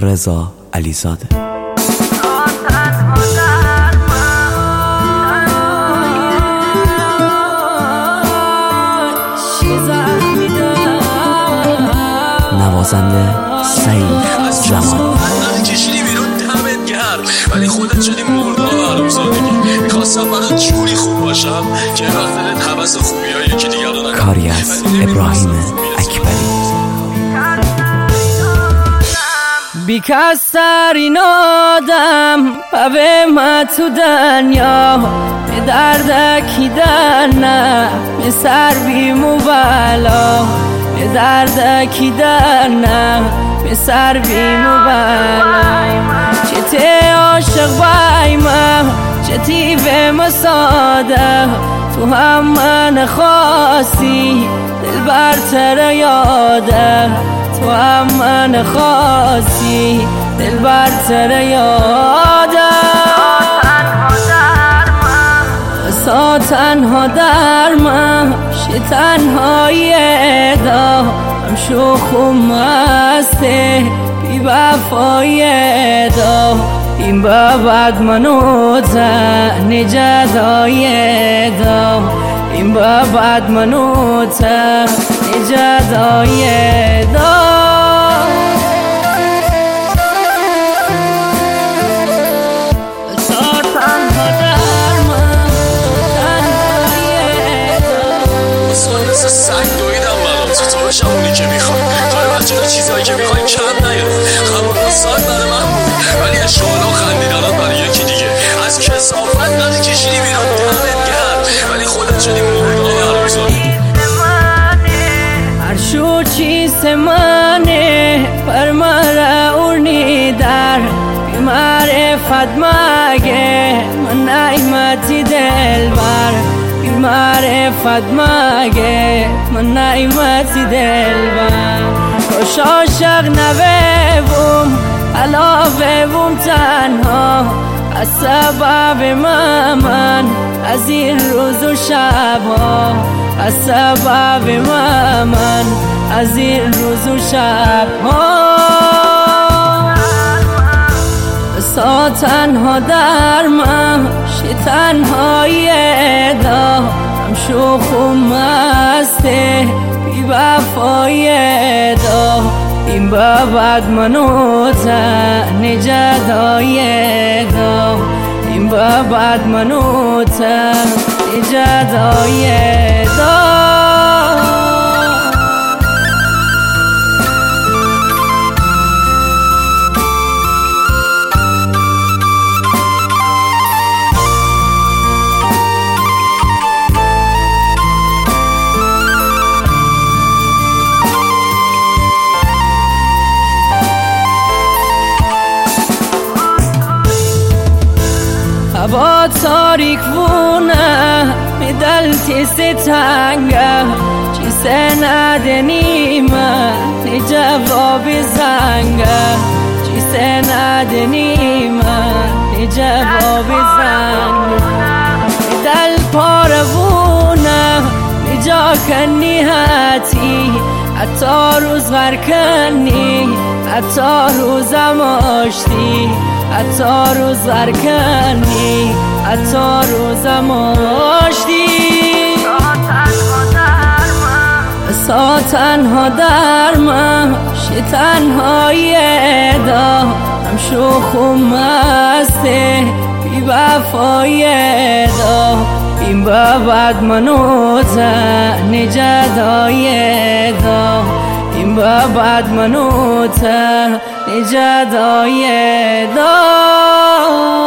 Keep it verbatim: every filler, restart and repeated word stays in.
رضا علیزاده. نوازنده سعید جمالی. کشیدی بیرون دمت گرم ولی خودت شدی مردار عروم زادگی. میخواستم برات جوری خوب باشم که وقت دلت حوث خوبی های یکی دیگر رو نکنم. کاری از ابراهیم اکبری. بیکستر این آدم به ما تو دنیا به دردکی در نه به سر بیمو بلا به دردکی در نه به سر بیمو بلا چه تی عاشق بایمه چه تی به مساده تو هم من خواستی دل بر تر یاده تو هم من خواستی دل بر تر یاده سا تنها در من شی تنهایی دا هم شوخ و مسته بی وفایی دا این بعد منو تن جدایی دا این بعد منو تن جدایی دا سگ دویدم برام تو تو بشم اونی که میخوای کار بچه دا چیزایی که میخوای کم نیاد. خمون ساک برای من بود ولی اشغال و خندیدنات برای یکی دیگه. از کسافت نده کشیدی بیرون دمت گرم ولی خودت شدی مردار عروم زادگی. هر شو چیز منه پر مرا اونی در بی معرفت مگه من نعمتی دل بر بی معرفت مگه من نعمتی دل بر خوش عاشق نبوم علاوه بوم تنها از سبب من از این روز و شبها از سبب من از این روز و شبها سا تنها در من شی تنهایی دا هم شوخ و مسته بی وفایی دا این بعد منو تن جدایی دا این بعد منو تن جدایی دا. هوا تاریک وونه می دل تیست تنگه چیسه ندنیمه نی جوابی زنگه چیسه ندنیمه نی جوابی زنگه می دل پاروونه می جا کنی حتی حتی روز غر کنی حتی روزم آشتی حتی روز غر کنی حتی روزم آشتی سا تنها در من شی تنهایی دا هم شوخ و مسته بی وفایی دا این بعد منو تن جدایی دا این بعد منو تن جدایی دا.